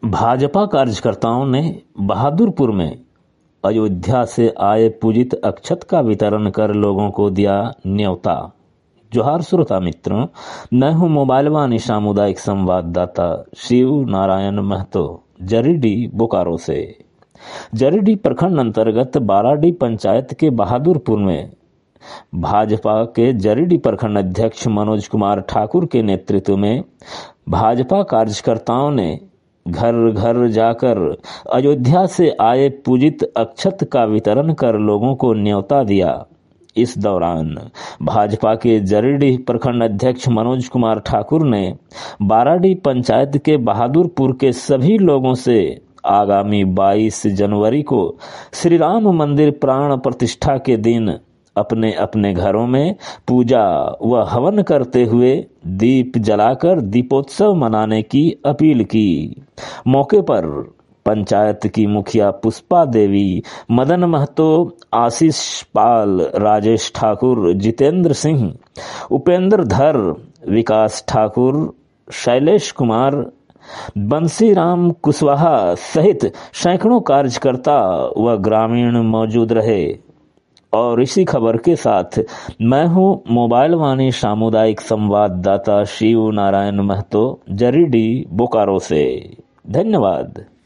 भाजपा कार्यकर्ताओं ने बहादुरपुर में अयोध्या से आए पूजित अक्षत का वितरण कर लोगों को दिया न्योता। जोहार श्रोता मित्रों, मैं हूं मोबाइल वाणी सामुदायिक संवाददाता शिव नारायण महतो जरीडीह बोकारो से। जरीडीह प्रखंड अंतर्गत बाराडीह पंचायत के बहादुरपुर में भाजपा के जरीडीह प्रखंड अध्यक्ष मनोज कुमार ठाकुर के नेतृत्व में भाजपा कार्यकर्ताओं ने घर घर जाकर अयोध्या से आए पूजित अक्षत का वितरण कर लोगों को न्योता दिया। इस दौरान भाजपा के जरीडीह प्रखंड अध्यक्ष मनोज कुमार ठाकुर ने बाराडीह पंचायत के बहादुरपुर के सभी लोगों से आगामी 22 जनवरी को श्री राम मंदिर प्राण प्रतिष्ठा के दिन अपने अपने घरों में पूजा व हवन करते हुए दीप जलाकर दीपोत्सव मनाने की अपील की। मौके पर पंचायत की मुखिया पुष्पा देवी, मदन महतो, आशीष पाल, राजेश ठाकुर, जितेंद्र सिंह, उपेंद्र धर, विकास ठाकुर, शैलेश कुमार, बंसीराम कुशवाहा सहित सैकड़ों कार्यकर्ता व ग्रामीण मौजूद रहे। और इसी खबर के साथ मैं हूं मोबाइल वाणी सामुदायिक संवाददाता शिव नारायण महतो जरीडीह बोकारो से। धन्यवाद।